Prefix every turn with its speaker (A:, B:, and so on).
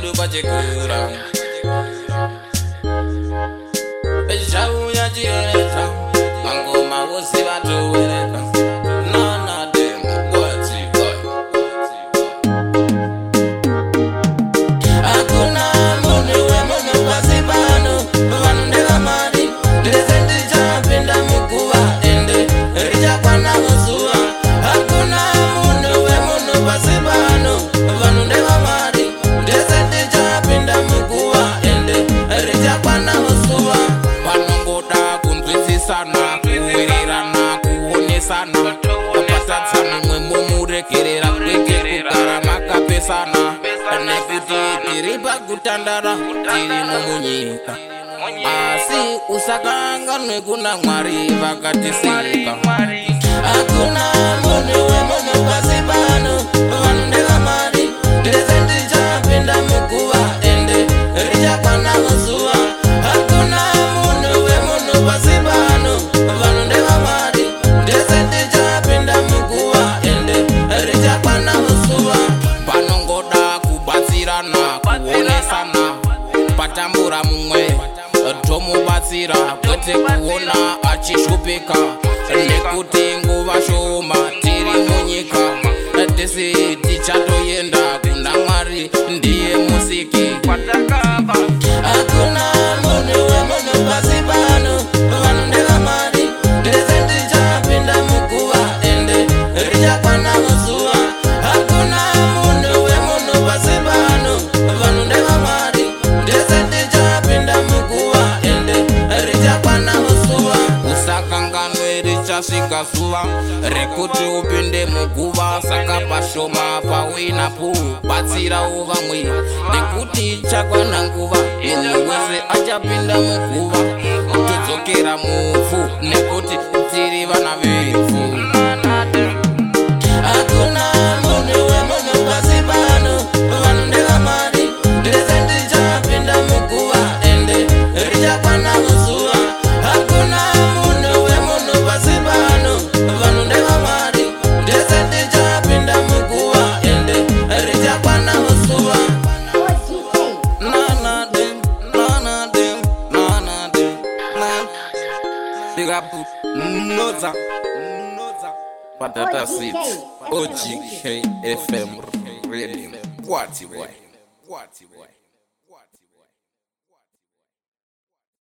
A: mundo pachekura Ejauya jireta Mangoma wosi vatowereka Nana dem Wati Hakuna mundu we mundu pasipano Vanundela mari Ndesenti chapinda mukuwa ende Richa kwana musua Hakuna mundu we mundu pasipano Vanundela mari Ndesenti chapinda mukuwa ende Richa kwana musua Panongoda kunzwisisana Kuwirirana kuonesana Kupatatsana mwe mumurekerera kwete kugara makapesana Nekuti tiripa kutandara tiri mumunyika Asi usakanganwe kuna Mwari vakatisika Hakuna mundu we mundu pasipano Vanundela mari Ndesenti chapinda mukuwa ende Richa kwana musua Hakuna mundu we mundu pasipano Vanundela mari Ndesenti chapinda mukuwa ende Richa kwana musua Panongoda kubatsirana kuonesana Patambura mumwe tomubatsira kwete kuona achishupika Nekuti nguva shoma tiri munyika Tisi tichatoyenda kuna Mwari ndiye musiki Hakuna mundu we mundu pasipano Vanundela mari Ndesenti chapinda mukuwa ende Richa kwana musua Hakuna mundu we mundu pasipano Vanundela mari Ndesenti chapinda mukuwa ende Richa kwana musua Usakanganwe richasvika zuva Rekuti upinde muguva Saka pashoma pawinapo Batsirawo vamwe Nekuti chakwana nguva Munhu wese achapinda muguva Todzokera muvhu Nekuti tiri vana vevhu Hakuna munhu we munhu pasipano Vanundela mari Ndesenti chapinda muguva ende Richa kwana musua Hakuna munhu we munhu pasipano Vanundela mari Ndesenti chapinda muguva ende Richa kwana musua Nana dem Big up Noza Patata Seeds OGK FM Radio Wati boy